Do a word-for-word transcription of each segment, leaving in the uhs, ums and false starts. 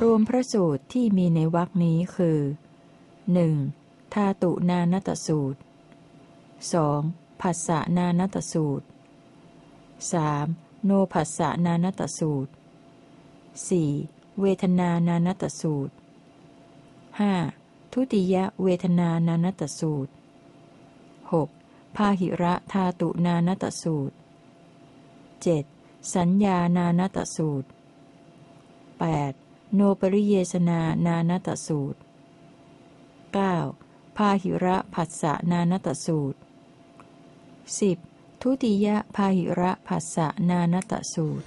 รวมพระสูตรที่มีในวรรคนี้คือ หนึ่ง. ธาตุนานัตสูตร สอง. ผัสสะนานัตสูตร สาม. โนผัสสะนานัตสูตร สี่. เวทนานานัตสูตร ห้า. ทุติยเวทนานานัตสูตร หก. พาหิระธาตุนานัตสูตร เจ็ด. สัญญานานัตสูตร แปด. โนปริเยสนานานัตสูตร เก้า. พาหิระผัสสะนานัตสูตร สิบ. ทุติยพาหิระผัสสะนานัตสูตร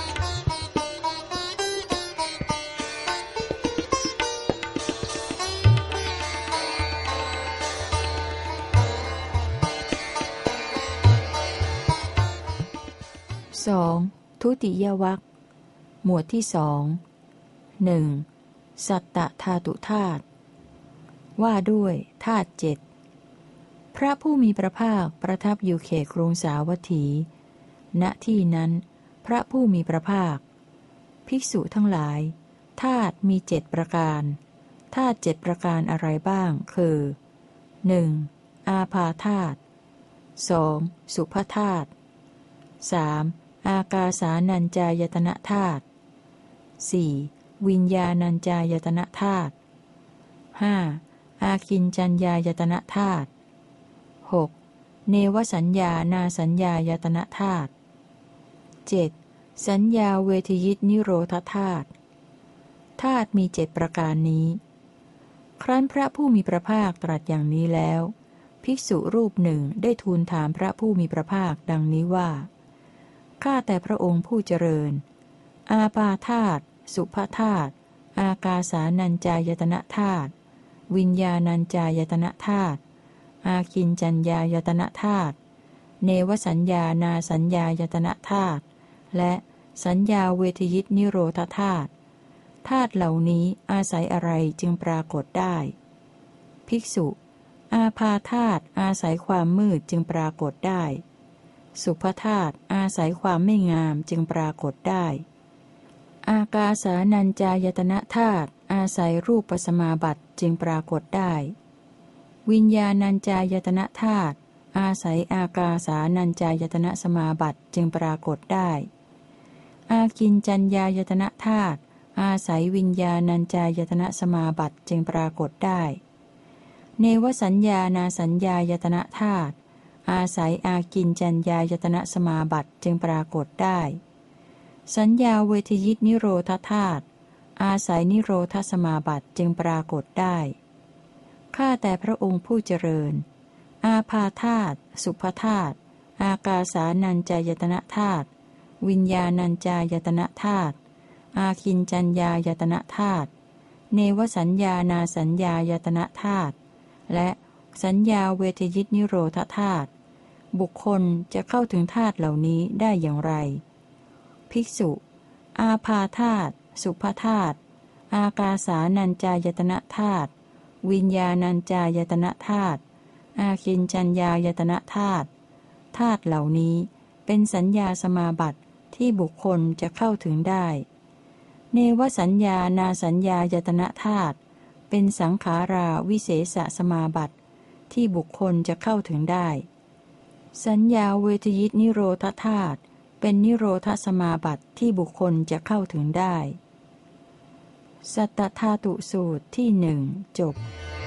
สอง. ทุติยวรรคหมวดที่สองหนึ่ง. สัตตธาตุธาตุว่าด้วยธาตุเจ็ดพระผู้มีพระภาคประทับอยู่เขตกรุงสาวัตถีณที่นั้นพระผู้มีพระภาคภิกษุทั้งหลายธาตุมีเจ็ดประการธาตุเจ็ดประการอะไรบ้างคือ หนึ่ง. อาภาธาตุ สอง. สุภธาตุ สาม. อากาสานัญจายตนะธาตุ สี่. วิญญาณัญจายตนะธาตุ ห้า. อาคิญจัญญายตนะธาตุ หก. เนวสัญญานาสัญญายตนะธาตุ เจ็ด. สัญญาเวทยิตนิโรธธาตุธาตุมีเจ็ดประการนี้ครั้นพระผู้มีพระภาคตรัสอย่างนี้แล้วภิกษุรูปหนึ่งได้ทูลถามพระผู้มีพระภาคดังนี้ว่าข้าแต่พระองค์ผู้เจริญอาปาธาตุสุภธาตุอากาสานัญจายตนะธาตุวิญญาณัญจายตนะธาตุอาคิญจัญญายตนะธาตุเนวสัญญานาสัญญายตนะธาตุและสัญญาเวทยิตนิโรธธาตุธาตุเหล่านี้อาศัยอะไรจึงปรากฏได้ภิกษุอาภาธาตุอาศัยความมืดจึงปรากฏได้สุภธาตุอาศัยความไม่งามจึงปรากฏได้อากาสานัญจายตนะธาตุอาศัยรูปสมาบัติจึงปรากฏได้วิญญาณัญจายตนะธาตุอาศัยอากาสานัญจายตนะสมาบัติจึงปรากฏได้อาคิญจัญญายตนะธาตุอาศัยวิญญาณัญจายตนะสมาบัติจึงปรากฏได้เนวสัญญานาสัญญายตนะธาตุอาศัยอากิญจัญญายตนะสมาบัติจึงปรากฏได้สัญญาเวทยิตนิโรธธาตุอาศัยนิโรธสมาบัติจึงปรากฏได้ข้าแต่พระองค์ผู้เจริญอาภาธาตุสุภธาตุอากาสานัญจายตนะธาตุวิญญาณัญจายตนะธาตุอาคิญจัญญายตนะธาตุเนวสัญญานาสัญญายตนะธาตุและสัญญาเวทยิตนิโรธธาตุบุคคลจะเข้าถึงธาตุเหล่านี้ได้อย่างไรภิกษุอาภาธาตุสุภธาตุอากาสานัญจายตนะธาตุวิญญาณัญจายตนะธาตุอาคิญจัญญายตนะธาตุธาตุเหล่านี้เป็นสัญญาสมาบัติที่บุคคลจะเข้าถึงได้เนวสัญญานาสัญญายตนะธาตุเป็นสังขาราวิเศษสมาบัติที่บุคคลจะเข้าถึงได้สัญญาเวทยิตนิโรธธาตุเป็นนิโรธสมาบัติที่บุคคลจะเข้าถึงได้สัตตธาตุสูตรที่หนึ่งจบ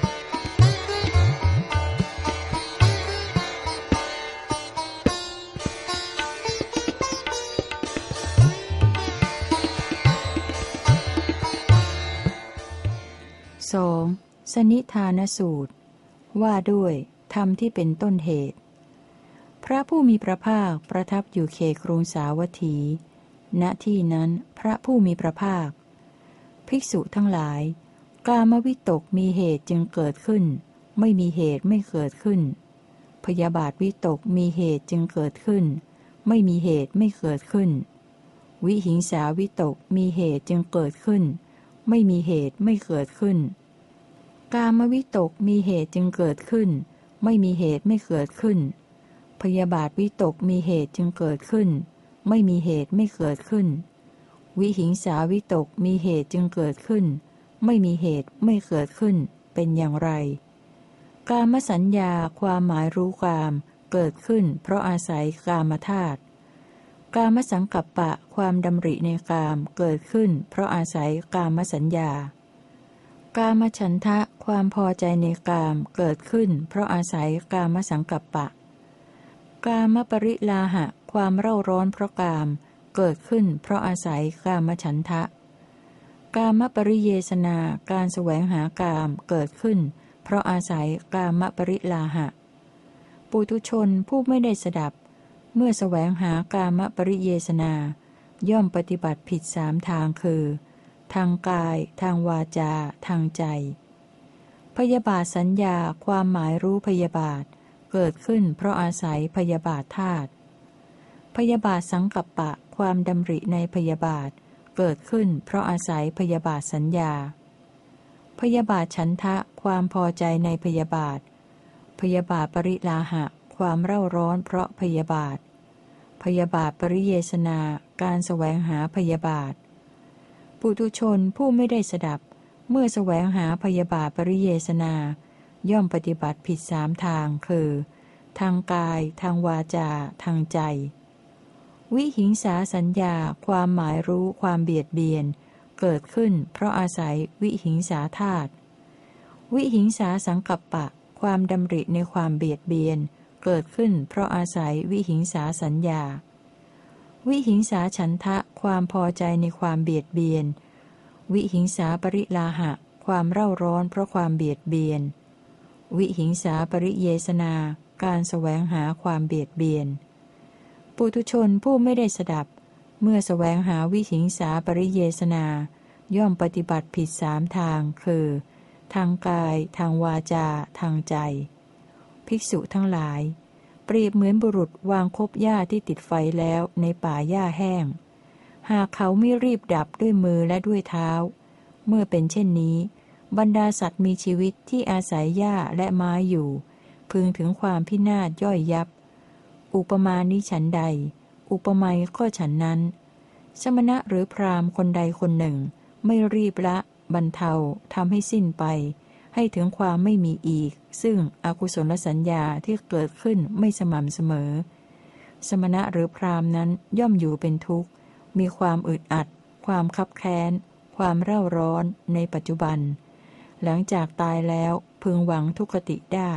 สองสนิทานสูตรว่าด้วยธรรมที่เป็นต้นเหตุพระผู้มีพระภาคประทับอยู่เขตกรุงสาวัตถีณที่นั้นพระผู้มีพระภาคภิกษุทั้งหลายกามวิตกมีเหตุจึงเกิดขึ้นไม่มีเหตุไม่เกิดขึ้นพยาบาทวิตกมีเหตุจึงเกิดขึ้นไม่มีเหตุไม่เกิดขึ้นวิหิงสาวิตกมีเหตุจึงเกิดขึ้นไม่มีเหตุไม่เกิดขึ้นกามวิตกมีเหตุจึงเกิดขึ้นไม่มีเหตุไม่เกิดขึ้นพยาบาทวิตกมีเหตุจึงเกิดขึ้นไม่มีเหตุไม่เกิดขึ้นวิหิงสาวิตกมีเหตุจึงเกิดขึ้นไม่มีเหตุไม่เกิดขึ้นเป็นอย่างไรกามสัญญาความหมายรู้กามเกิดขึ้นเพราะอาศัยกามธาตุกามสังกัปปะความดำริในกามเกิดขึ้นเพราะอาศัยกามสัญญากามฉันทะความพอใจในกามเกิดขึ้นเพราะอาศัยกามสังกัปปะกามปริลาหะความเร่าร้อนเพราะกามเกิดขึ้นเพราะอาศัยกามฉันทะกามปริเยสนาการแสวงหากามเกิดขึ้นเพราะอาศัยกามปริลาหะปุถุชนผู้ไม่ได้สดับเมื่อแสวงหากามปริเยสนาย่อมปฏิบัติผิดสามทางคือทางกายทางวาจาทางใจพยาบาทสัญญาความหมายรู้พยาบาทเกิดขึ้นเพราะอาศัยพยาบาทธาตุพยาบาทสังกัปปะความดำริในพยาบาทเกิดขึ้นเพราะอาศัยพยาบาทสัญญาพยาบาทฉันทะความพอใจในพยาบาทพยาบาทปริลาหะความเร่าร้อนเพราะพยาบาทพยาบาทปริเยสนาการแสวงหาพยาบาทปุถุชนผู้ไม่ได้สดับเมื่อแสวงหาพยาบาทปริเยสนาย่อมปฏิบัติผิดสามทางคือทางกายทางวาจาทางใจวิหิงสาสัญญาความหมายรู้ความเบียดเบียนเกิดขึ้นเพราะอาศัยวิหิงสาธาตุวิหิงสาสังกัปปะความดำริในความเบียดเบียนเกิดขึ้นเพราะอาศัยวิหิงสาสัญญาวิหิงสาฉันทะความพอใจในความเบียดเบียนวิหิงสาปริลาหะความเร่าร้อนเพราะความเบียดเบียนวิหิงสาปริเยสนาการแสวงหาความเบียดเบียนปุถุชนผู้ไม่ได้สดับเมื่อแสวงหาวิหิงสาปริเยสนาย่อมปฏิบัติผิดสามทางคือทางกายทางวาจาทางใจภิกษุทั้งหลายเปรียบเหมือนบุรุษวางคบหญ้าที่ติดไฟแล้วในป่าหญ้าแห้งหากเขาไม่รีบดับด้วยมือและด้วยเท้าเมื่อเป็นเช่นนี้บรรดาสัตว์มีชีวิตที่อาศัยหญ้าและไม้อยู่พึงถึงความพินาศย่อยยับอุปมานี้ฉันใดอุปไมยก็ฉันนั้นสมณะหรือพราหมณ์คนใดคนหนึ่งไม่รีบละบรรเทาทำให้สิ้นไปให้ถึงความไม่มีอีกซึ่งอกุศลสัญญาที่เกิดขึ้นไม่สม่ำเสมอสมณะหรือพราหมณ์นั้นย่อมอยู่เป็นทุกข์มีความอึดอัดความคับแค้นความเร่าร้อนในปัจจุบันหลังจากตายแล้วพึงหวังทุกขติได้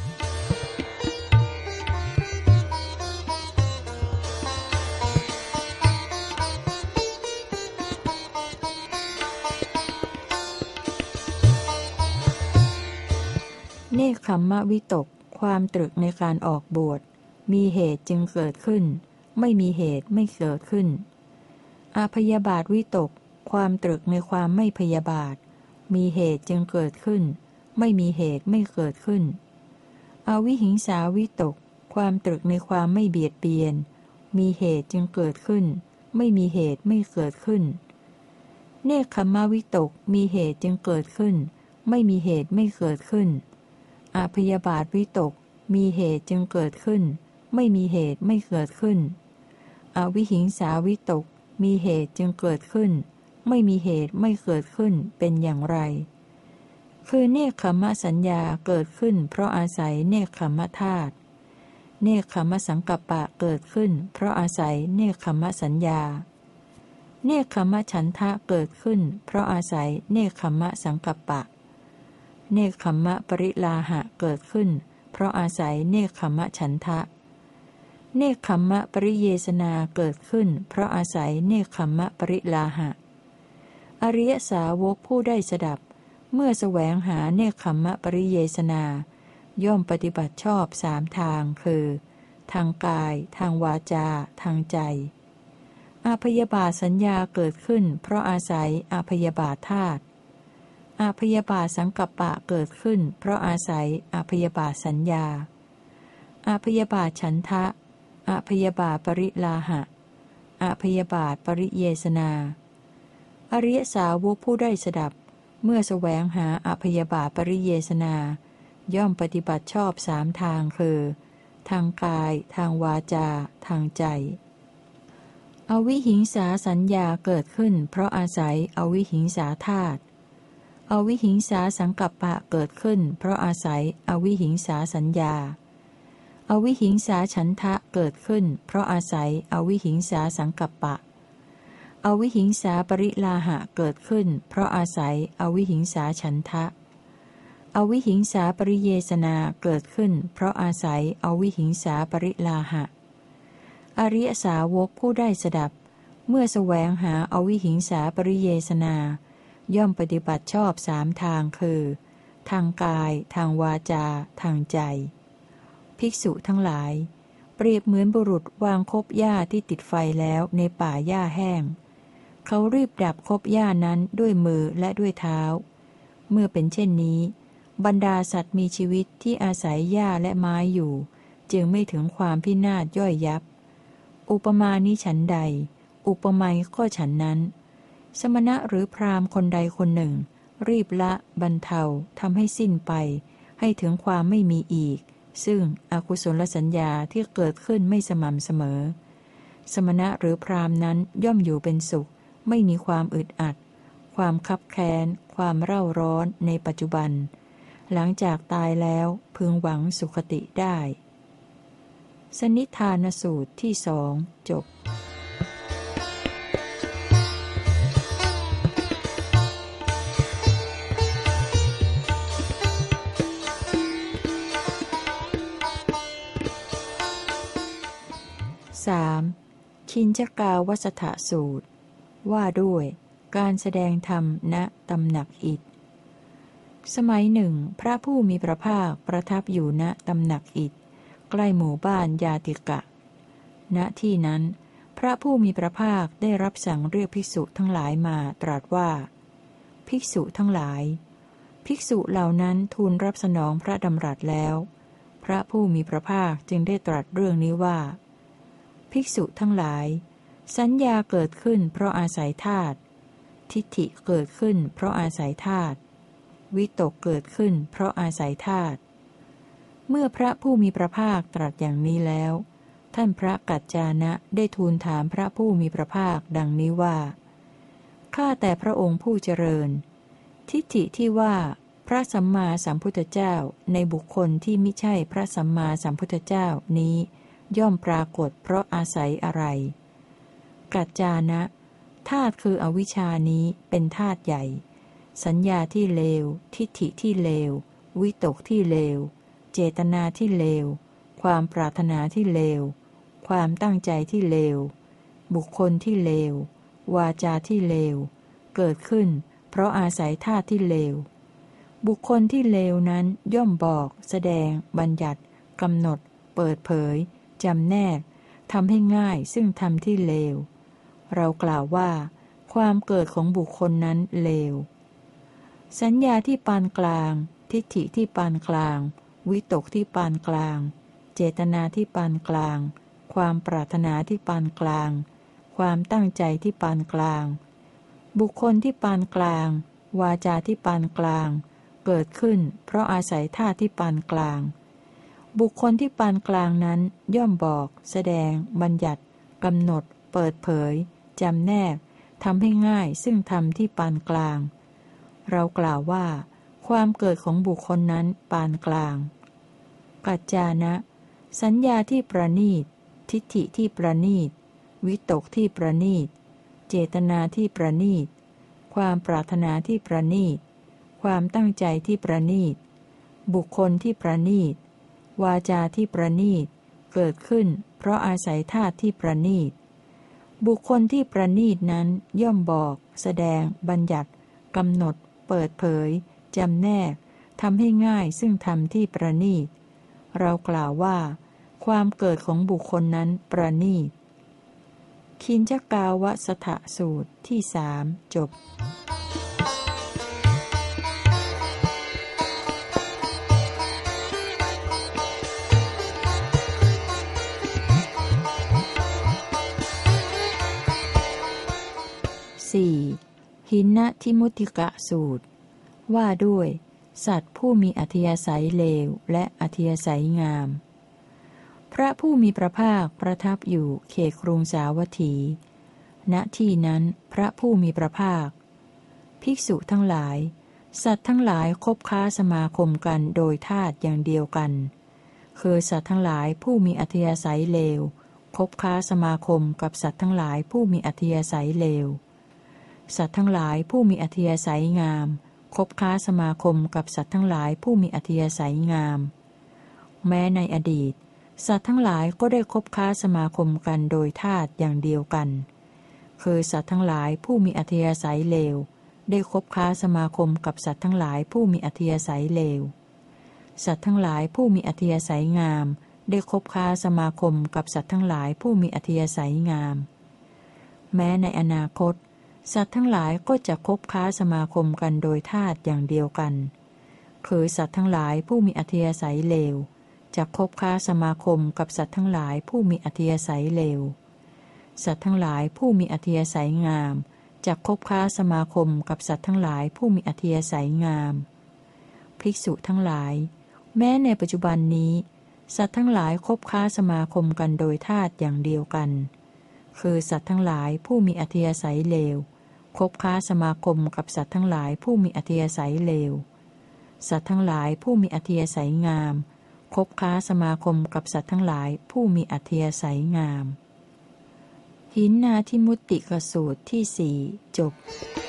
เนคขัมมะวิตกความตรึกในการออกบวชมีเหตุจึงเกิดขึ้นไม่มีเหตุไม่เกิดขึ้นอพยาบาทวิตกความตรึกในความไม่พยาบาทมีเหตุจึงเกิดขึ้นไม่มีเหตุไม่เกิดขึ้นอวิหิงสาวิตกความตรึกในความไม่เบียดเบียนมีเหตุจึงเกิดขึ้นไม่มีเหตุไม่เกิดขึ้นเนคขัมมะวิตกมีเหตุจึงเกิดขึ้นไม่มีเหตุไม่เกิดขึ้นอพยาบาทวิตกมีเหตุจึงเกิดขึ้นไม่มีเหตุไม่เกิดขึ้นอวิหิงสาวิตกมีเหตุจึงเกิดขึ้นไม่มีเหตุไม่เกิดขึ้นเป็นอย่างไรคือเนคขมสัญญาเกิดขึ้นเพราะอาศัยเนคขมธาตุเนคขมสังกัปปะเกิดขึ้นเพราะอาศัยเนคขมสัญญาเนคขมฉันทะเกิดขึ้นเพราะอาศัยเนคขมสังกัปปะเนคขมปริลาหะเกิดขึ้นเพราะอาศัยเนคขมฉันทะเนคขมปริเยสนาเกิดขึ้นเพราะอาศัยเนคขมปริลาหะอริยสาวกผู้ได้สดับเมื่อแสวงหาเนคขมปริเยสนาย่อมปฏิบัติชอบสามทางคือทางกายทางวาจาทางใจอพยาบาทสัญญาเกิดขึ้นเพราะอาศัยอพยาบาทธาตุอพยาบาทสังกัปปะเกิดขึ้นเพราะอาศัยอพยาบาทสัญญาอพยาบาทฉันทะอพยาบาทปริลาหะอพยาบาทปริเยสนาอริยสาวกผู้ได้สดับเมื่อแสวงหาอพยาบาทปริเยสนาย่อมปฏิบัติชอบสามทางคือทางกายทางวาจาทางใจอวิหิงสาสัญญาเกิดขึ้นเพราะอาศัยอวิหิงสาธาตุอวิหิงสาสังกัปปะเกิดขึ้นเพราะอาศัยอวิหิงสาสัญญาอวิหิงสาฉันทะเกิดขึ้นเพราะอาศัยอวิหิงสาสังกัปปะอวิหิงสาปริลาหะเกิดขึ้นเพราะอาศัยอวิหิงสาฉันทะอวิหิงสาปริเยสนาเกิดขึ้นเพราะอาศัยอวิหิงสาปริลาหะอริยสาวกผู้ได้สดับเมื่อแสวงหาอวิหิงสาปริเยสนาย่อมปฏิบัติชอบสามทางคือทางกายทางวาจาทางใจภิกษุทั้งหลายเปรียบเหมือนบุรุษวางคบหญ้าที่ติดไฟแล้วในป่าหญ้าแห้งเขารีบดับคบหญ้านั้นด้วยมือและด้วยเท้าเมื่อเป็นเช่นนี้บรรดาสัตว์มีชีวิตที่อาศัยหญ้าและไม้อยู่จึงไม่ถึงความพินาศย่อยยับอุปมานี้ฉันใดอุปไมยก็ฉันนั้นสมณะหรือพราหมณ์คนใดคนหนึ่งรีบละบรรเทาทำให้สิ้นไปให้ถึงความไม่มีอีกซึ่งอกุศลสัญญาที่เกิดขึ้นไม่สม่ำเสมอสมณะหรือพราหมณ์นั้นย่อมอยู่เป็นสุขไม่มีความอึดอัดความคับแค้นความเร่าร้อนในปัจจุบันหลังจากตายแล้วพึงหวังสุคติได้สนิทานสูตรที่สองจบสามชินชกาวสถสูตรว่าด้วยการแสดงธรรมณตำหนักอิฐสมัยหนึ่งพระผู้มีพระภาคประทับอยู่ณตำหนักอิฐใกล้หมู่บ้านยาติกะณที่นั้นพระผู้มีพระภาคได้รับสั่งเรียกภิกษุทั้งหลายมาตรัสว่าภิกษุทั้งหลายภิกษุเหล่านั้นทูลรับสนองพระดำรัสแล้วพระผู้มีพระภาคจึงได้ตรัสเรื่องนี้ว่าภิกษุทั้งหลายสัญญาเกิดขึ้นเพราะอาศัยธาตุทิฏฐิเกิดขึ้นเพราะอาศัยธาตุวิตกเกิดขึ้นเพราะอาศัยธาตุเมื่อพระผู้มีพระภาคตรัสอย่างนี้แล้วท่านพระกัจจานะได้ทูลถามพระผู้มีพระภาคดังนี้ว่าข้าแต่พระองค์ผู้เจริญทิฏฐิที่ว่าพระสัมมาสัมพุทธเจ้าในบุคคลที่มิใช่พระสัมมาสัมพุทธเจ้านี้ย่อมปรากฏเพราะอาศัยอะไรกัจจานะธาตุคืออวิชชานี้เป็นธาตุใหญ่สัญญาที่เลวทิฏฐิที่เลววิตกที่เลวเจตนาที่เลวความปรารถนาที่เลวความตั้งใจที่เลวบุคคลที่เลววาจาที่เลวเกิดขึ้นเพราะอาศัยธาตุที่เลวบุคคลที่เลวนั้นย่อมบอกแสดงบัญญัติกำหนดเปิดเผยจำแนกทำให้ง่ายซึ่งธรรมที่เลวเรากล่าวว่าความเกิดของบุคคลนั้นเลวสัญญาที่ปานกลางทิฏฐิที่ปานกลางวิตกที่ปานกลางเจตนาที่ปานกลางความปรารถนาที่ปานกลางความตั้งใจที่ปานกลางบุคคลที่ปานกลางวาจาที่ปานกลางเกิดขึ้นเพราะอาศัยธาตุที่ปานกลางบุคคลที่ปานกลางนั้นย่อมบอกแสดงบัญญัติกำหนดเปิดเผยจำแนกทำให้ง่ายซึ่งธรรมที่ปานกลางเรากล่าวว่าความเกิดของบุคคลนั้นปานกลางกัจจานะสัญญาที่ประณีตทิฏฐิที่ประณีตวิตกที่ประณีตเจตนาที่ประณีตความปรารถนาที่ประณีตความตั้งใจที่ประณีตบุคคลที่ประณีตวาจาที่ประณีตเกิดขึ้นเพราะอาศัยธาตุที่ประณีตบุคคลที่ประณีตนั้นย่อมบอกแสดงบัญญัติกำหนดเปิดเผยจำแนกทำให้ง่ายซึ่งธรรมที่ประณีตเรากล่าวว่าความเกิดของบุคคลนั้นประณีตคินชกาวสถสูตรที่สามจบสี่หินทิมุติกะสูตรว่าด้วยสัตว์ผู้มีอัธยาศัยเลวและอัธยาศัยงาม พระผู้มีพระภาคประทับอยู่เขตกรุงสาวัตถีณที่นั้นพระผู้มีพระภาคภิกษุทั้งหลายสัตว์ทั้งหลายคบค้าสมาคมกันโดยธาตุอย่างเดียวกันคือสัตว์ทั้งหลายผู้มีอัธยาศัยเลวคบค้าสมาคมกับสัตว์ทั้งหลายผู้มีอัธยาศัยเลวสัตว์ทั้งหลายผู้มีอัธยาศัยงามคบค้าสมาคมกับสัตว์ทั้งหลายผู้มีอัธยาศัยงามแม้ในอดีตสัตว์ทั้งหลายก็ได้คบค้าสมาคมกันโดยธาตุอย่างเดียวกันคือสัตว์ทั้งหลายผู้มีอัธยาศัยเลวได้คบค้าสมาคมกับสัตว์ทั้งหลายผู้มีอัธยาศัยเลวสัตว์ทั้งหลายผู้มีอัธยาศัยงามได้คบค้าสมาคมกับสัตว์ทั้งหลายผู้มีอัธยาศัยงามแม้ในอนาคตสัตว์ทั้งหลายก็จะคบค้าสมาคมกันโดยธาตุอย่างเดียวกันคือสัตว์ทั้งหลายผู้มีอัธยาศัยเลวจะคบค้าสมาคมกับสัตว์ทั้งหลายผู้มีอัธยาศัยเลวสัตว์ทั้งหลายผู้มีอัธยาศัยงามจะคบค้าสมาคมกับสัตว์ทั้งหลายผู้มีอัธยาศัยงามภิกษุทั้งหลายแม้ในปัจจุบันนี้สัตว์ทั้งหลายคบค้าสมาคมกันโดยธาตุอย่างเดียวกันคือสัตว์ทั้งหลายผู้มีอัธยาศัยเลวคบค้าสมาคมกับสัตว์ทั้งหลายผู้มีอัธยาศัยเลวสัตว์ทั้งหลายผู้มีอัธยาศัยงามคบค้าสมาคมกับสัตว์ทั้งหลายผู้มีอัธยาศัยงามหินนาทิมุตติกสูตรที่สี่จบ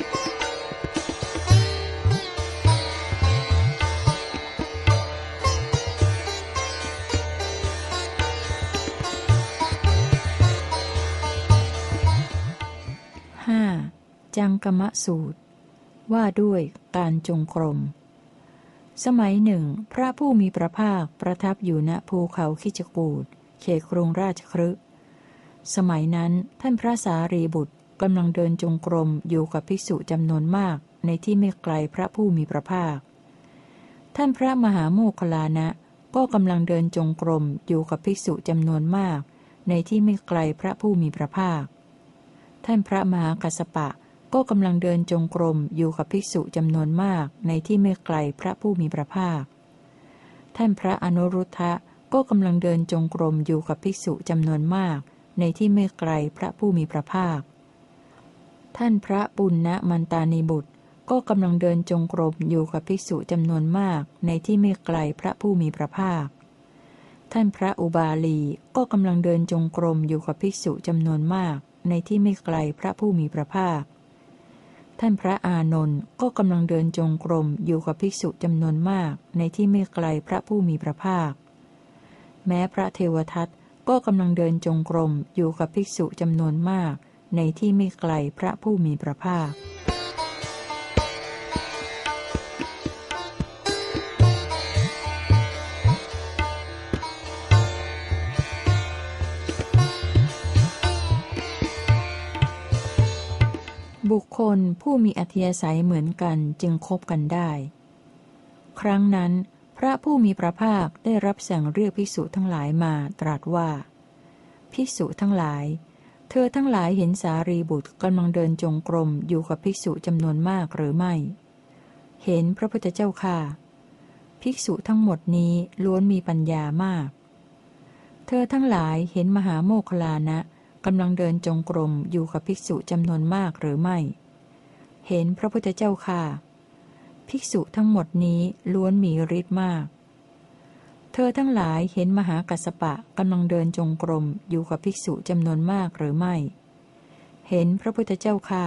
ห้าจังกมะสูตรว่าด้วยการจงกรมสมัยหนึ่งพระผู้มีพระภาคประทับอยู่ณภูเขาคิจกูฏเขตกรุงราชคฤห์สมัยนั้นท่านพระสารีบุตรกำลังเดินจงกรมอยู่กับภิกษุจำนวนมากในที่ไม่ไกลพระผู้มีพระภาคท่านพระมหาโมคคัลลานะก็กำลังเดินจงกรมอยู่กับภิกษุจำนวนมากในที่ไม่ไกลพระผู้มีพระภาคท่านพระมหากัสสปะก็กำลังเดินจงกรมอยู่กับภิกษุจำนวนมากในที่ไม่ไกลพระผู้มีพระภาคท่านพระอนุรุทธะก็กำลังเดินจงกรมอยู่กับภิกษุจำนวนมากในที่ไม่ไกลพระผู้มีพระภาคท่านพระปุณณมันตานีบุตรก็กำลังเดินจงกรมอยู่กับภิกษุจำนวนมากในที่ไม่ไกลพระผู้มีพระภาคท่านพระอุบาลีก็กำลังเดินจงกรมอยู่กับภิกษุจำนวนมากในที่ไม่ไกลพระผู้มีพระภาคท่านพระอานนท์ก็กำลังเดินจงกรมอยู่กับภิกษุจำนวนมากในที่ไม่ไกลพระผู้มีพระภาคแม้พระเทวทัตก็กำลังเดินจงกรมอยู่กับภิกษุจำนวนมากในที่ไม่ไกลพระผู้มีพระภาคบุคคลผู้มีอัธยาศัยเหมือนกันจึงคบกันได้ครั้งนั้นพระผู้มีพระภาคได้รับสั่งเรียกภิกษุทั้งหลายมาตรัสว่าภิกษุทั้งหลายเธอทั้งหลายเห็นสารีบุตรกำลังเดินจงกรมอยู่กับภิกษุจำนวนมากหรือไม่เห็นพระพุทธเจ้าค่ะภิกษุทั้งหมดนี้ล้วนมีปัญญามากเธอทั้งหลายเห็นมหาโมคคัลลานะกำลังเดินจงกรมอยู่กับภิกษุจำนวนมากหรือไม่เห็นพระพุทธเจ้าค่ะภิกษุทั้งหมดนี้ล้วนมีฤทธิ์มากเธอทั้งหลายเห็นมหากัสสปะกำลังเดินจงกรมอยู่กับภิกษุจำนวนมากหรือไม่เห็นพระพุทธเจ้าค่ะ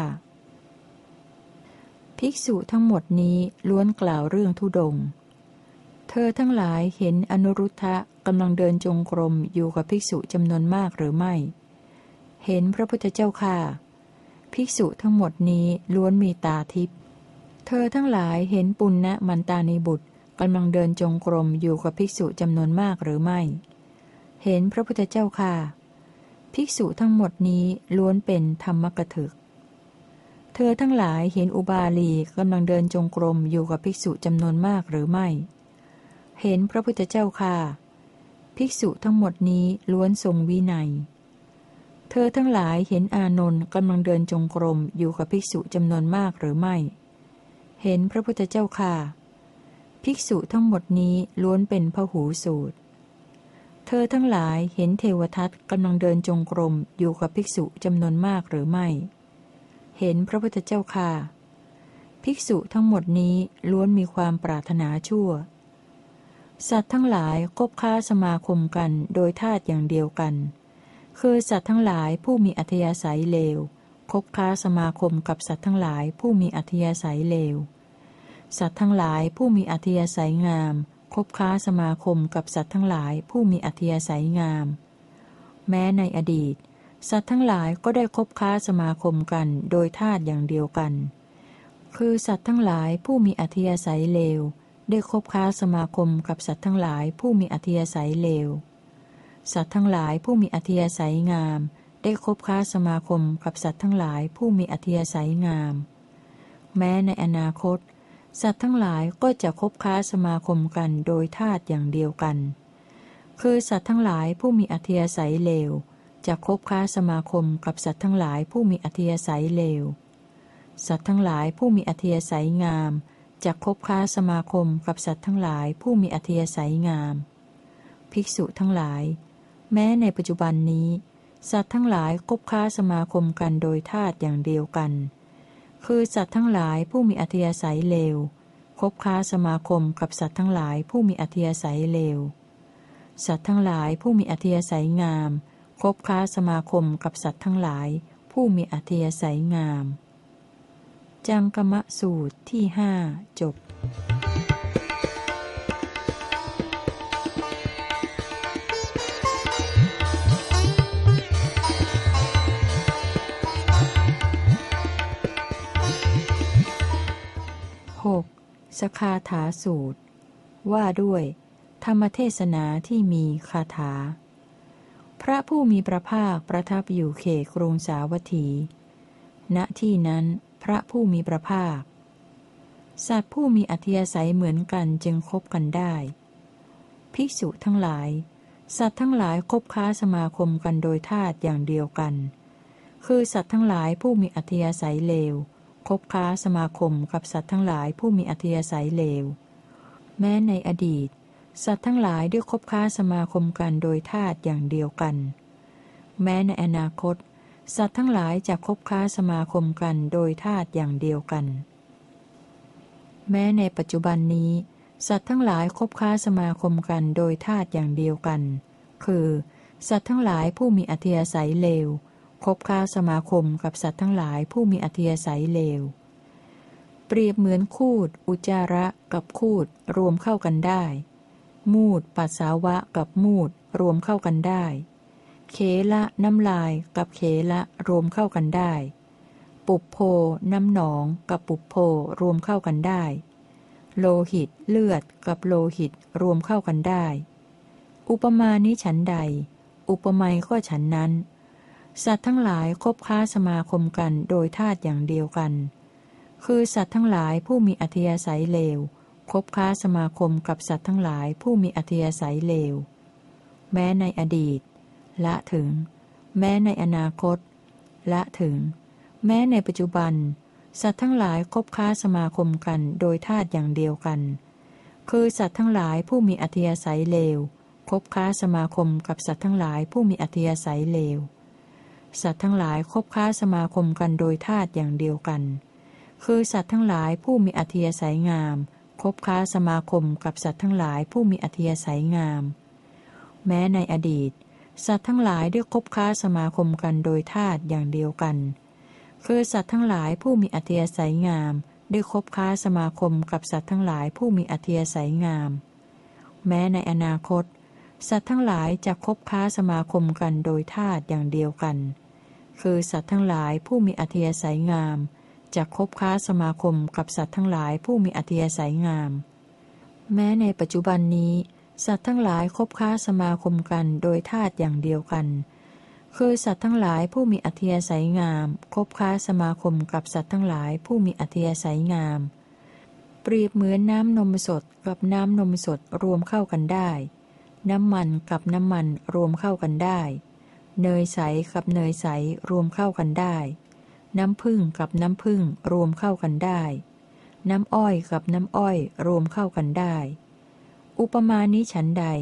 ภิกษุทั้งหมดนี้ล้วนกล่าวเรื่องธุดงค์เธอทั้งหลายเห็นอนุรุทธะกำลังเดินจงกรมอยู่กับภิกษุจำนวนมากหรือไม่เห็นพระพุทธเจ้าค่ะภิกษุทั้งหมดนี้ล้วนมีตาทิพย์เธอทั้งหลายเห็นปุณณมันตานีบุตรกำลังเดินจงกรมอยู่กับภิกษุจำนวนมากหรือไม่เห็นพระพุทธเจ้าค่ะภิกษุทั้งหมดนี้ล้วนเป็นธรรมกถึกเธอทั้งหลายเห็นอุบาลีกำลังเดินจงกรมอยู่กับภิกษุจำนวนมากหรือไม่เห็นพระพุทธเจ้าค่ะภิกษุทั้งหมดนี้ล้วนทรงวินัยเธอทั้งหลายเห็นอานนท์กำลังเดินจงกรมอยู่กับภิกษุจำนวนมากหรือไม่เห็นพระพุทธเจ้าค่ะภิกษุทั้งหมดนี้ล้วนเป็นพหูสูตรเธอทั้งหลายเห็นเทวทัตกำลังเดินจงกรมอยู่กับภิกษุจำนวนมากหรือไม่ เห็นพระพุทธเจ้าค่ะภิกษุทั้งหมดนี้ล้วนมีความปรารถนาชั่วสัตว์ทั้งหลายคบค้าสมาคมกันโดยธาตุอย่างเดียวกันคือสัตว์ทั้งหลายผู้มีอัธยาศัยเลวคบค้าสมาคมกับสัตว์ทั้งหลายผู้มีอัธยาศัยเลวสัตว์ทั้งหลายผู้มีอัธยาศัยงามคบค้าสมาคมกับสัตว์ทั้งหลายผู้มีอัธยาศัยงามแม้ในอดีตสัตว์ทั้งหลายก็ได้คบค้าสมาคมกันโดยธาตุอย่างเดียวกันคือสัตว์ทั้งหลายผู้มีอัธยาศัยเลวได้คบค้าสมาคมกับสัตว์ทั้งหลายผู้มีอัธยาศัยเลวสัตว์ทั้งหลายผู้มีอัธยาศัยงามได้คบค้าสมาคมกับสัตว์ทั้งหลายผู้มีอัธยาศัยงามแม้ในอนาคตสัตว์ทั้งหลายก็จะคบค้าสมาคมกันโดยธาตุอย่างเดียวกันคือสัตว์ทั้งหลายผู้มีอัธยาศัยเลวจะคบค้าสมาคมกับสัตว์ทั้งหลายผู้มีอัธยาศัยเลวสัตว์ทั้งหลายผู้มีอัธยาศัยงามจะคบค้าสมาคมกับสัตว์ทั้งหลายผู้มีอัธยาศัยงามภิกษุทั้งหลายแม้ในปัจจุบันนี้สัตว์ทั้งหลายคบค้าสมาคมกันโดยธาตุอย่างเดียวกันคือสัตว์ทั้งหลายผู้มีอัธยาศัยเลวคบค้าสมาคมกับสัตว์ทั้งหลายผู้มีอัธยาศัยเลวสัตว์ทั้งหลายผู้มีอัธยาศัยงามคบค้าสมาคมกับสัตว์ทั้งหลายผู้มีอัธยาศัยงามจังกมสูตรที่ห้าจบหกสคาถาสูตรว่าด้วยธรรมเทศนาที่มีคาถาพระผู้มีพระภาคประทับอยู่เขตกรุงสาวัตถีณที่นั้นพระผู้มีพระภาคสัตว์ผู้มีอัธยาศัยเหมือนกันจึงคบกันได้ภิกษุทั้งหลายสัตว์ทั้งหลายคบค้าสมาคมกันโดยธาตุอย่างเดียวกันคือสัตว์ทั้งหลายผู้มีอัธยาศัยเลวคบค้าสมาคมกับสัตว์ทั้งหลายผู้มีอัธยาศัยเลวแม้ในอดีตสัตว์ทั้งหลายได้คบค้าสมาคมกันโดยธาตุอย่างเดียวกันแม้ในอนาคตสัตว์ทั้งหลายจะคบค้าสมาคมกันโดยธาตุอย่างเดียวกันแม้ในปัจจุบันนี้สัตว์ทั้งหลายคบค้าสมาคมกันโดยธาตุอย่างเดียวกันคือสัตว์ทั้งหลายผู้มีอัธยาศัยเลวคบค้าสมาคมกับสัตว์ทั้งหลายผู้มีอัธยาศัยเลวเปรียบเหมือนคูดอุจจาระกับคูดรวมเข้ากันได้มูดปัสสาวะกับมูดรวมเข้ากันได้เขละน้ำลายกับเขละรวมเข้ากันได้ปุปโพน้ำหนองกับปุปโพรวมเข้ากันได้โลหิตเลือดกับโลหิตรวมเข้ากันได้อุปมานี้ฉันใดอุปไมยก็ฉันนั้นสัตว์ทั้งหลายคบค้าสมาคมกันโดยธาตุอย่างเดียวกันคือสัตว์ทั้งหลายผู้มีอัธยาศัยเลวคบค้าสมาคมกับสัตว์ทั้งหลายผู้มีอัธยาศัยเลวแม้ในอดีตละถึงแม้ในอนาคตละถึงแม้ในปัจจุบันสัตว์ทั้งหลายคบค้าสมาคมกันโดยธาตุอย่างเดียวกันคือสัตว์ทั้งหลายผู้มีอัธยาศัยเลวคบค้าสมาคมกับสัตว์ทั้งหลายผู้มีอัธยาศัยเลวสัตว์ทั้งหลายคบค้าสมาคมกันโดยธาตุอย่างเดียวกันคือสัตว์ทั้งหลายผู้มีอัธยาศัยงามคบค้าสมาคมกับสัตว์ทั้งหลายผู้มีอัธยาศัยงามแม้ในอดีตสัตว์ทั้งหลายได้คบค้าสมาคมกันโดยธาตุอย่างเดียวกันคือสัตว์ทั้งหลายผู้มีอัธยาศัยงามได้คบค้าสมาคมกับสัตว์ทั้งหลายผู้มีอัธยาศัยงามแม้ในอนาคตสัตว์ทั้งหลายจะคบค้าสมาคมกันโดยธาตุอย่างเดียวกันคือสัตว์ทั้งหลายผู้มีอัธยาศัยงามจะคบค้าสมาคมกับสัตว์ทั้งหลายผู้มีอัธยาศัยงามแม้ในปัจจุบันนี้สัตว์ทั้งหลายคบค้าสมาคมกันโดยธาตุอย่างเดียวกันคือสัตว์ทั้งหลายผู้มีอัธยาศัยงามคบค้าสมาคมกับสัตว์ทั้งหลายผู้มีอัธยาศัยงามเปรียบเหมือนน้ำนมสดกับน้ำนมสดรวมเข้ากันได้น้ำมันกับน้ำมันรวมเข้ากันได้เนยใสกับเนยใสรวมเข้ากันได้น้ำผึ้งกับน้ำผึ้งรวมเข้ากันได้น้ำอ้อยกับน้ำอ้อยรวมเข้ากันได้อุปมานี้ฉันใด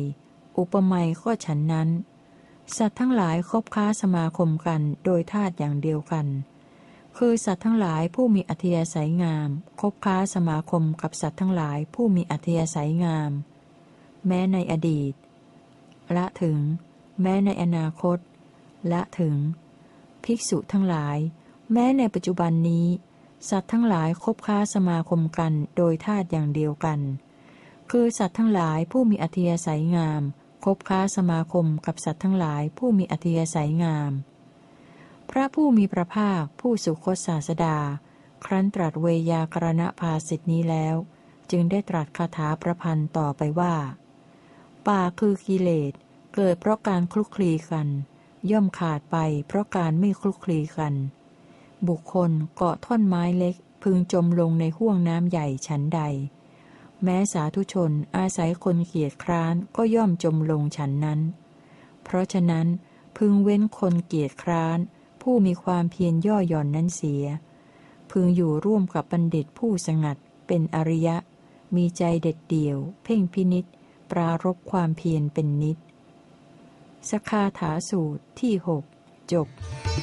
อุปมาก็ฉันนั้นสัตว์ทั้งหลายคบค้าสมาคมกันโดยธาตุอย่างเดียวกันคือสัตว์ทั้งหลายผู้มีอัธยาศัยงามคบค้าสมาคมกับสัตว์ทั้งหลายผู้มีอัธยาศัยงามแม้ในอดีตละถึงแม้ในอนาคตละถึงภิกษุทั้งหลายแม้ในปัจจุบันนี้สัตว์ทั้งหลายคบค้าสมาคมกันโดยธาตุอย่างเดียวกันคือสัตว์ทั้งหลายผู้มีอัธยาศัยงามคบค้าสมาคมกับสัตว์ทั้งหลายผู้มีอัธยาศัยงามพระผู้มีพระภาคผู้สุคตศาสดาครั้นตรัสเวยากรณภาสิทธินี้แล้วจึงได้ตรัสคาถาประพันธ์ต่อไปว่าป่าคือกิเลสเกิดเพราะการคลุกคลีกันย่อมขาดไปเพราะการไม่คลุกคลีกันบุคคลเกาะท่อนไม้เล็กพึงจมลงในห้วงน้ำใหญ่ฉันใดแม้สาธุชนอาศัยคนเกียจคร้านก็ย่อมจมลงฉันนั้นเพราะฉะนั้นพึงเว้นคนเกียจคร้านผู้มีความเพียรย่อหย่อนนั้นเสียพึงอยู่ร่วมกับบัณฑิตผู้สงัดเป็นอริยะมีใจเด็ดเดี่ยวเพ่งพินิจปรารภความเพียรเป็นนิจสคาถาสูตรที่หกจบ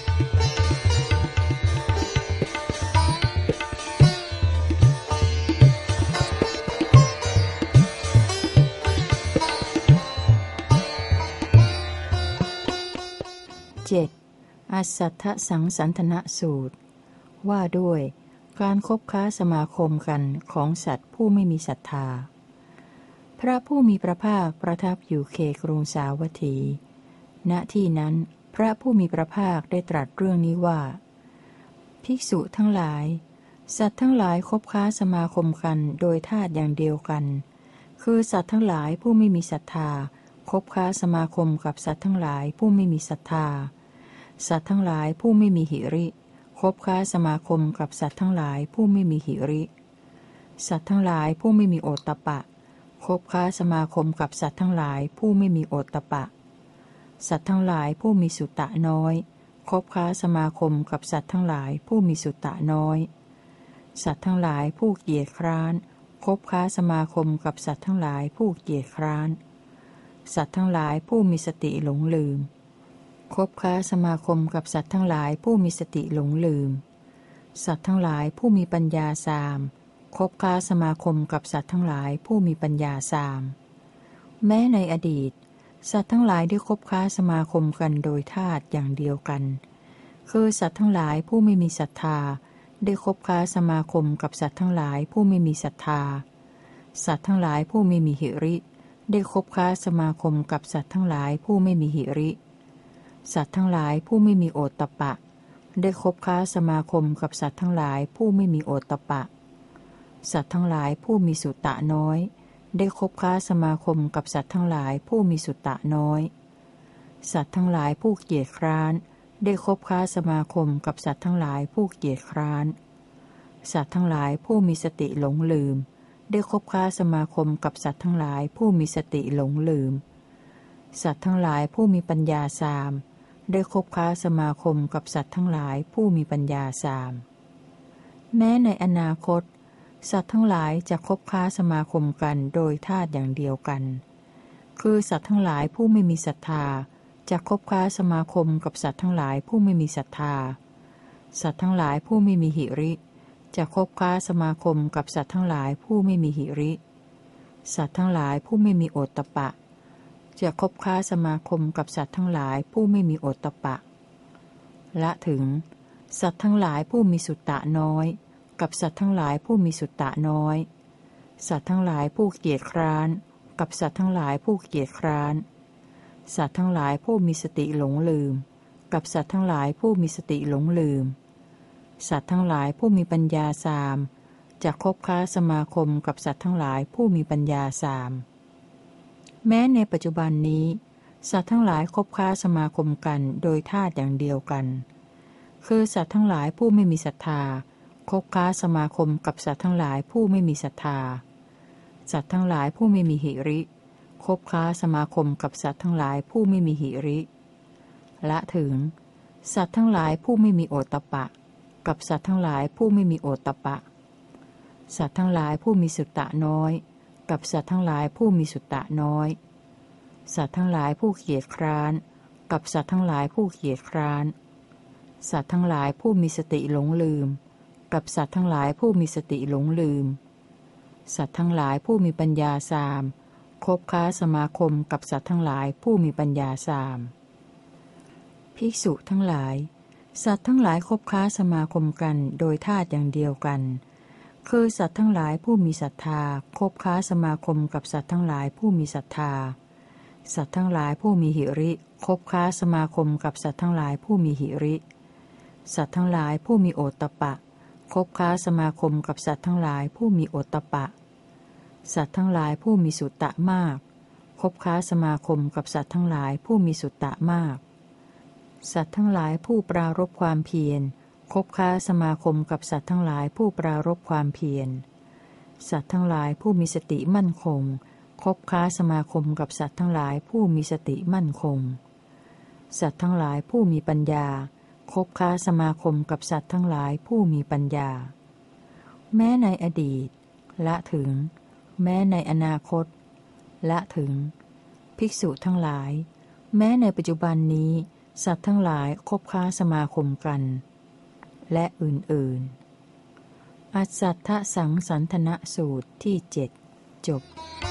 เจ็ดอัสสัทธสังสันทนะสูตรว่าด้วยการคบค้าสมาคมกันของสัตว์ผู้ไม่มีศรัทธาพระผู้มีพระภาคประทับอยู่เขตกรุงสาวัตถีณที่นั้นพระผู้มีพระภาคได้ตรัสเรื่องนี้ว่าภิกษุทั้งหลายสัตว์ทั้งหลายคบค้าสมาคมกันโดยธาตุอย่างเดียวกันคือสัตว์ทั้งหลายผู้ไม่มีศรัทธาคบค้าสมาคมกับสัตว์ทั้งหลายผู้ไม่มีศรัทธาสัตว์ทั้งหลายผู้ไม่มีหิริคบค้าสมาคมกับสัตว์ทั้งหลายผู้ไม่มีหิริสัตว์ทั้งหลายผู้ไม่มีโอตตัปปะคบค้าสมาคมกับสัตว์ทั้งหลายผู้ไม่มีโอตตัปปะสัตว์ทั้งหลายผู้มีสุตตะน้อยคบค้าสมาคมกับสัตว์ทั้งหลายผู้มีสุตตะน้อยสัตว์ทั้งหลายผู้เกียจคร้านคบค้าสมาคมกับสัตว์ทั้งหลายผู้เกียจคร้านสัตว์ทั้งหลายผู้มีสติหลงลืมคบค้าสมาคมกับสัตว์ทั้งหลายผู้มีสติหลงลืมสัตว์ทั้งหลายผู้มีปัญญาสามคบค้าสมาคมกับสัตว์ทั้งหลายผู้มีปัญญาสามแม้ในอดีตสัตว์ทั้งหลายได้คบค้าสมาคมกันโดยธาตุอย่างเดียวกันคือสัตว์ทั้งหลายผู้ไม่มีศรัทธาได้คบค้าสมาคมกับสัตว์ทั้งหลายผู้ไม่มีศรัทธาสัตว์ทั้งหลายผู้ไม่มีหิริได้คบค้าสมาคมกับสัตว์ทั้งหลายผู้ไม่มีหิริสัตว์ทั้งหลายผู้ไม่มีโอตตัปปะได้คบค้าสมาคมกับสัตว์ทั้งหลายผู้ไม่มีโอตตัปปะสัตว์ทั้งหลายผู้มีสุตตะน้อยได้คบค้าสมาคมกับสัตว์ทั้งหลายผู้มีสุตตะน้อยสัตว์ทั้งหลายผู้เกียจคร้านได้คบค้าสมาคมกับสัตว์ทั้งหลายผู้เกียจคร้านสัตว์ทั้งหลายผู้มีสติหลงลืมได้คบค้าสมาคมกับสัตว์ทั้งหลายผู้มีสติหลงลืมสัตว์ทั้งหลายผู้มีปัญญาสามได้คบค้าสมาคมกับสัตว์ทั้งหลายผู้มีปัญญาสามแม้ในอนาคตสัตว์ทั้งหลายจะคบค้าสมาคมกันโดยธาตุอย่างเดียวกันคือสัตว์ทั้งหลายผู้ไม่มีศรัทธาจะคบค้าสมาคมกับสัตว์ทั้งหลายผู้ไม่มีศรัทธาสัตว์ทั้งหลายผู้ไม่มีหิริจะคบค้าสมาคมกับสัตว์ทั้งหลายผู้ไม่มีหิริสัตว์ทั้งหลายผู้ไม่มีโอตตัปปะจะคบค้าสมาคมกับสัตว์ทั้งหลายผู้ไม่มีโอตตัปปะละถึงสัตว์ทั้งหลายผู้มีสุตตะน้อยกับสัตว์ทั้งหลายผู้มีสุตตะน้อยสัตว์ทั้งหลายผู้เกียจคร้านกับสัตว์ทั้งหลายผู้เกียจคร้านสัตว์ทั้งหลายผู้มีสติหลงลืมกับสัตว์ทั้งหลายผู้มีสติหลงลืมสัตว์ทั้งหลายผู้มีปัญญาสามจะคบค้าสมาคมกับสัตว์ทั้งหลายผู้มีปัญญาสามแม้ในปัจจุบันนี้สัตว์ทั้งหลายคบค้าสมาคมกันโดยธาตุอย่างเดียวกันคือสัตว์ทั้งหลายผู้ไม่มีศรัทธาคบค้าสมาคมกับสัตว์ทั้งหลายผู้ไม่มีศรัทธาสัตว์ทั้งหลายผู้ไม่มีหิริคบค้าสมาคมกับสัตว์ทั้งหลายผู้ไม่มีหิริละถึงสัตว์ทั้งหลายผู้ไม่มีโอตตัปปะกับสัตว์ทั้งหลายผู้ไม่มีโอตตัปปะสัตว์ทั้งหลายผู้มีสุตตะน้อยกับสัตว์ทั้งหลายผู้มีสุตตะน้อยสัตว์ทั้งหลายผู้เกียจคร้านกับสัตว์ทั้งหลายผู้เกียจคร้านสัตว์ทั้งหลายผู้มีสติหลงลืมกับสัตว์ทั้งหลายผู้มีสติหลงลืมสัตว์ทั้งหลายผู้มีปัญญาสามคบค้าสมาคมกับสัตว์ทั้งหลายผู้มีปัญญาสามภิกษุทั้งหลายสัตว์ทั้งหลายคบค้าสมาคมกันโดยธาตุอย่างเดียวกันคือสัตว์ทั้งหลายผู้มีศรัทธาคบค้าสมาคมกับสัตว์ทั้งหลายผู้มีศรัทธาสัตว์ทั้งหลายผู้มีหิริคบค้าสมาคมกับสัตว์ทั้งหลายผู้มีหิริสัตว์ทั้งหลายผู้มีโอตตัปปะคบค้าสมาคมกับสัตว์ทั้งหลายผู้มีโอตตัปปะสัตว์ทั้งหลายผู้มีสุตตะมากคบค้าสมาคมกับสัตว์ทั้งหลายผู้มีสุตตะมากสัตว์ทั้งหลายผู้ปรารภความเพียรคบค้าสมาคมกับสัตว์ทั้งหลายผู้ปรารภความเพียรสัตว์ทั้งหลายผู้มีสติมั่นคงคบค้าสมาคมกับสัตว์ทั้งหลายผู้มีสติมั่นคงสัตว์ทั้งหลายผู้มีปัญญาคบค้าสมาคมกับสัตว์ทั้งหลายผู้มีปัญญาแม้ในอดีตละถึงแม้ในอนาคตละถึงภิกษุทั้งหลายแม้ในปัจจุบันนี้สัตว์ทั้งหลายคบค้าสมาคมกันและอื่นๆอัสสัทธสังสันทนะสูตรที่เจ็ดจบ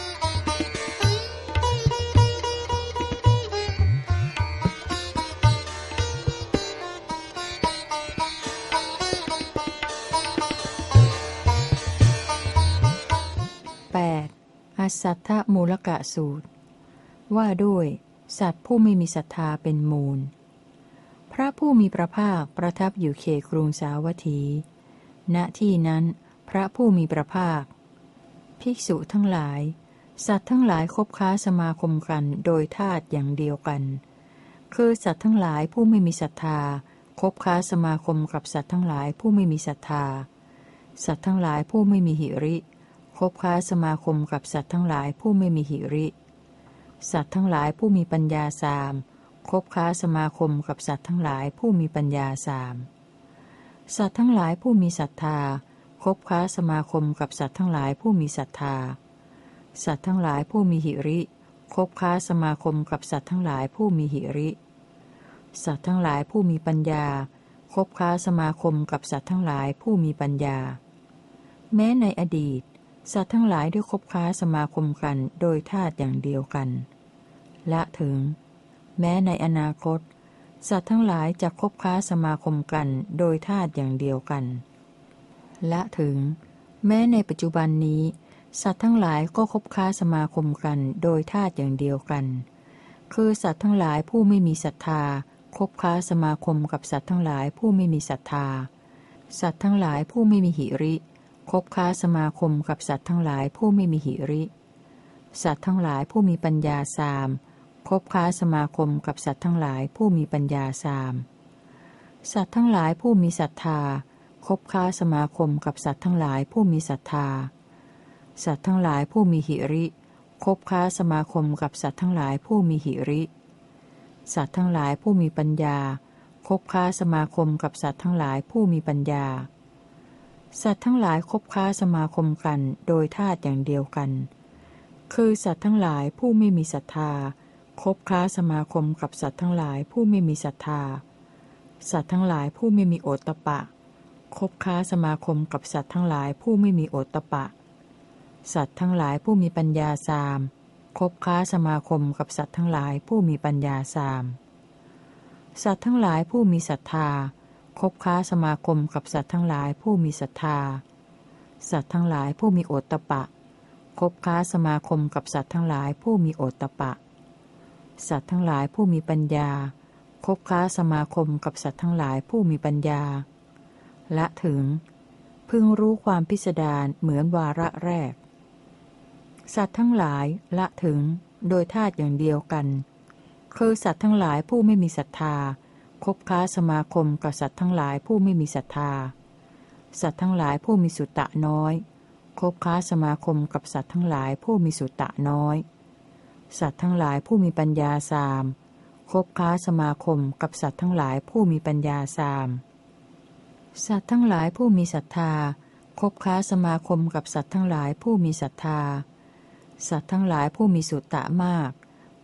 แปดอัสสัทธมูลกะสูตรว่าด้วยสัตว์ผู้ไม่มีศรัทธาเป็นมูลพระผู้มีพระภาคประทับอยู่เขตกรุงสาวัตถีณที่นั้นพระผู้มีพระภาคภิกษุทั้งหลายสัตว์ทั้งหลายคบค้าสมาคมกันโดยธาตุอย่างเดียวกันคือสัตว์ทั้งหลายผู้ไม่มีศรัทธาคบค้าสมาคมกับสัตว์ทั้งหลายผู้ไม่มีศรัทธาสัตว์ทั้งหลายผู้ไม่มีหิริคบค้าสมาคมกับสัตว์ทั้งหลายผู้ไม่มีหิริสัตว์ทั้งหลายผู้มีปัญญาสามคบค้าสมาคมกับสัตว์ทั้งหลายผู้มีปัญญาสามสัตว์ทั้งหลายผู้มีศรัทธาคบค้าสมาคมกับสัตว์ทั้งหลายผู้มีศรัทธาสัตว์ทั้งหลายผู้มีหิริคบค้าสมาคมกับสัตว์ทั้งหลายผู้มีหิริสัตว์ทั้งหลายผู้มีปัญญาคบค้าสมาคมกับสัตว์ทั้งหลายผู้มีปัญญาแม้ในอดีตสัตว์ทั้งหลายได้คบค้าสมาคมกันโดยธาตุอย่างเดียวกันละถึงแม้ในอนาคตสัตว์ทั้งหลายจะคบค้าสมาคมกันโดยธาตุอย่างเดียวกันละถึงแม้ในปัจจุบันนี้สัตว์ทั้งหลายก็คบค้าสมาคมกันโดยธาตุอย่างเดียวกันคือสัตว์ทั้งหลายผู้ไม่มีศรัทธาคบค้าสมาคมกับสัตว์ทั้งหลายผู้ไม่มีศรัทธาสัตว์ทั้งหลายผู้ไม่มีหิริคบค้าสมาคมกับสัตว์ทั้งหลายผู้ไม่มีหิริสัตว์ทั้งหลายผู้มีปัญญาสามคบค้าสมาคมกับสัตว์ทั้งหลายผู้มีปัญญาสามสัตว์ทั้งหลายผู้มีศรัทธาคบค้าสมาคมกับสัตว์ทั้งหลายผู้มีศรัทธาสัตว์ทั้งหลายผู้มีหิริคบค้าสมาคมกับสัตว์ทั้งหลายผู้มีหิริสัตว์ทั้งหลายผู้มีปัญญาคบค้าสมาคมกับสัตว์ทั้งหลายผู้มีปัญญาสัตว์ทั้งหลายคบค้าสมาคมกันโดยธาตุอย่างเดียวกันคือสัตว์ทั้งหลายผู้ไม่มีศรัทธาคบค้าสมาคมกับสัตว์ทั้งหลายผู้ไม่มีศรัทธาสัตว์ทั้งหลายผู้ไม่มีโอตตัปปะคบค้าสมาคมกับสัตว์ทั้งหลายผู้ไม่มีโอตตัปปะสัตว์ทั้งหลายผู้มีปัญญาสามคบค้าสมาคมกับสัตว์ทั้งหลายผู้มีปัญญาสามสัตว์ทั้งหลายผู้มีศรัทธาคบค้าสมาคมกับสัตว์ทั้งหลายผู้มีศรัทธาสัตว์ทั้งหลายผู้มีโอตตัปปะคบค้าสมาคมกับสัตว์ทั้งหลายผู้มีโอตตัปปะสัตว์ทั้งหลายผู้มีปัญญาคบค้าสมาคมกับสัตว์ทั้งหลายผู้มีปัญญาละถึงพึงรู้ความพิสดารเหมือนวาระแรกสัตว์ทั้งหลายละถึงโดยธาตุอย่างเดียวกันคือสัตว์ทั้งหลายผู้ไม่มีศรัทธาคบค้าสมาคมกับสัตว์ทั้งหลายผู้ไม่มีศรัทธาสัตว์ทั้งหลายผู้มีสุตตะน้อยคบค้าสมาคมกับสัตว์ทั้งหลายผู้มีสุตตะน้อยสัตว์ทั้งหลายผู้มีปัญญาสามคบค้าสมาคมกับสัตว์ทั้งหลายผู้มีปัญญาสามสัตว์ทั้งหลายผู้มีศรัทธาคบค้าสมาคมกับสัตว์ทั้งหลายผู้มีศรัทธาสัตว์ทั้งหลายผู้มีสุตตะมาก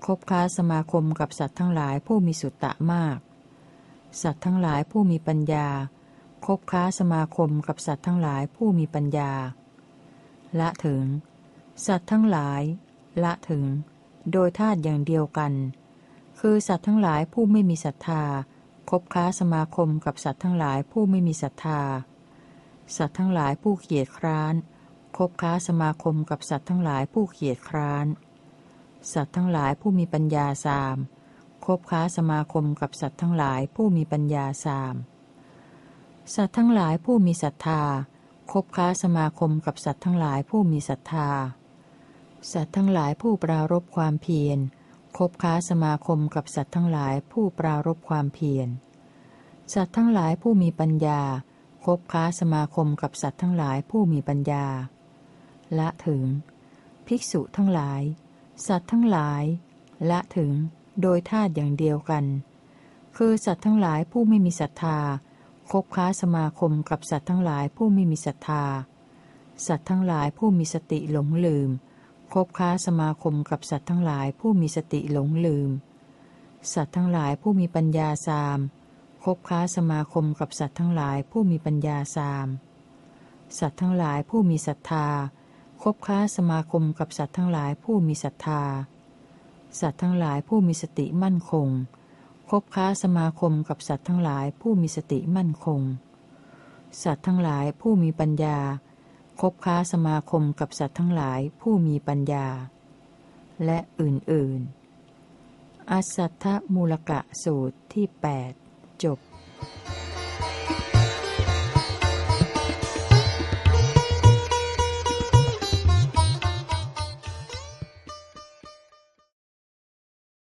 คบค้าสมาคมกับสัตว์ทั้งหลายผู้มีสุตตะมากสัตว์ทั้งหลายผู้มีปัญญาคบค้าสมาคมกับสัตว์ทั้งหลายผู้มีปัญญาละถึงสัตว์ทั้งหลายละถึงโดยธาตุอย่างเดียวกันคือสัตว์ทั้งหลายผู้ไม่มีศรัทธาคบค้าสมาคมกับสัตว์ทั้งหลายผู้ไม่มีศรัทธาสัตว์ทั้งหลายผู้เกียจคร้านคบค้าสมาคมกับสัตว์ทั้งหลายผู้เกียจคร้านสัตว์ทั้งหลายผู้มีปัญญาสามคบค้าสมาคมกับสัตว์ทั้งหลายผู้มีปัญญาสามสัตว์ทั้งหลายผู้มีศรัทธาคบค้าสมาคมกับสัตว์ทั้งหลายผู้มีศรัทธาสัตว์ทั้งหลายผู้ปรารภความเพียรคบค้าสมาคมกับสัตว์ทั้งหลายผู้ปรารภความเพียรสัตว์ทั้งหลายผู้มีปัญญาคบค้าสมาคมกับสัตว์ทั้งหลายผู้มีปัญญาละถึงภิกษุทั้งหลายสัตว์ทั้งหลายละถึงโดยธาตุอย่างเดียวกันคือสัตว์ทั้งหลายผู้ไม่มีศรัทธาคบค้าสมาคมกับสัตว์ทั้งหลายผู้ไม่มีศรัทธาสัตว์ทั้งหลายผู้มีสติหลงลืมคบค้าสมาคมกับสัตว์ทั้งหลายผู้มีสติหลงลืมสัตว์ทั้งหลายผู้มีปัญญาสามคบค้าสมาคมกับสัตว์ทั้งหลายผู้มีปัญญาสามสัตว์ทั้งหลายผู้มีศรัทธาคบค้าสมาคมกับสัตว์ทั้งหลายผู้มีศรัทธาสัตว์ทั้งหลายผู้มีสติมั่นคงคบค้าสมาคมกับสัตว์ทั้งหลายผู้มีสติมั่นคงสัตว์ทั้งหลายผู้มีปัญญาคบค้าสมาคมกับสัตว์ทั้งหลายผู้มีปัญญาและอื่นๆอสัทธมูลกะสูตรที่แปดจบ